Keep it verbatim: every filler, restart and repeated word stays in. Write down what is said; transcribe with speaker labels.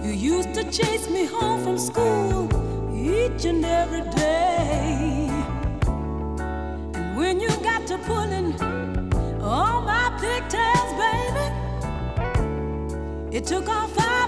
Speaker 1: used to chase me home from school each and every day. And when you got to pulling all my pigtails, baby, it took all five